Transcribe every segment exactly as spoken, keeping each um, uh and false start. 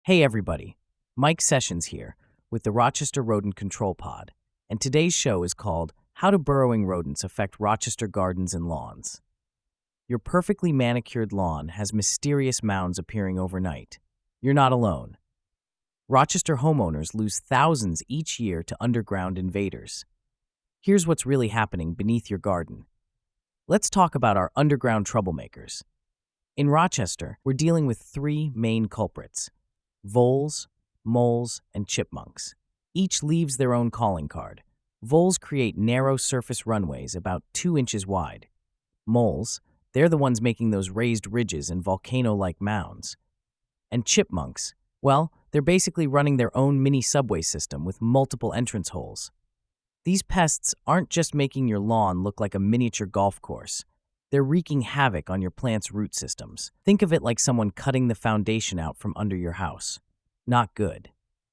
Hey everybody, Mike Sessions here with the Rochester Rodent Control Pod, and today's show is called How Do Burrowing Rodents Affect Rochester Gardens and Lawns? Your perfectly manicured lawn has mysterious mounds appearing overnight. You're not alone. Rochester homeowners lose thousands each year to underground invaders. Here's what's really happening beneath your garden. Let's talk about our underground troublemakers. In Rochester, we're dealing with three main culprits: voles, moles, and chipmunks. Each leaves their own calling card. Voles create narrow surface runways about two inches wide. Moles, they're the ones making those raised ridges and volcano-like mounds. And chipmunks, well, they're basically running their own mini subway system with multiple entrance holes. These pests aren't just making your lawn look like a miniature golf course. They're wreaking havoc on your plant's root systems. Think of it like someone cutting the foundation out from under your house. Not good.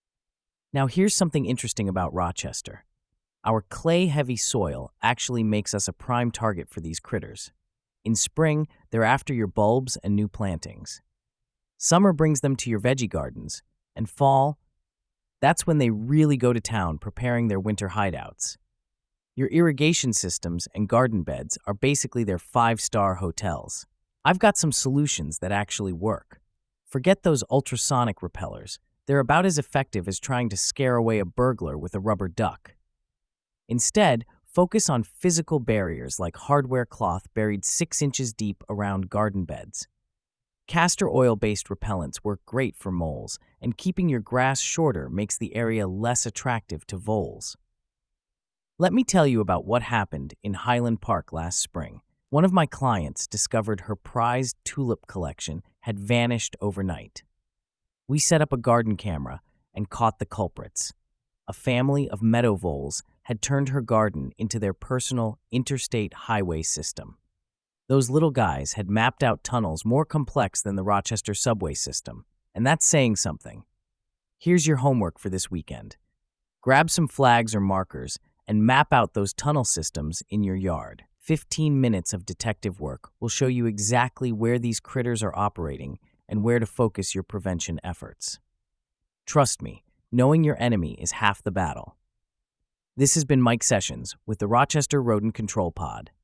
Now here's something interesting about Rochester. Our clay-heavy soil actually makes us a prime target for these critters. In spring, they're after your bulbs and new plantings. Summer brings them to your veggie gardens, and fall, that's when they really go to town preparing their winter hideouts. Your irrigation systems and garden beds are basically their five-star hotels. I've got some solutions that actually work. Forget those ultrasonic repellers. They're about as effective as trying to scare away a burglar with a rubber duck. Instead, focus on physical barriers like hardware cloth buried six inches deep around garden beds. Castor oil-based repellents work great for moles, and keeping your grass shorter makes the area less attractive to voles. Let me tell you about what happened in Highland Park last spring. One of my clients discovered her prized tulip collection had vanished overnight. We set up a garden camera and caught the culprits. A family of meadow voles had turned her garden into their personal interstate highway system. Those little guys had mapped out tunnels more complex than the Rochester subway system, and that's saying something. Here's your homework for this weekend. Grab some flags or markers and map out those tunnel systems in your yard. fifteen minutes of detective work will show you exactly where these critters are operating and where to focus your prevention efforts. Trust me, knowing your enemy is half the battle. This has been Mike Sessions with the Rochester Rodent Control Pod.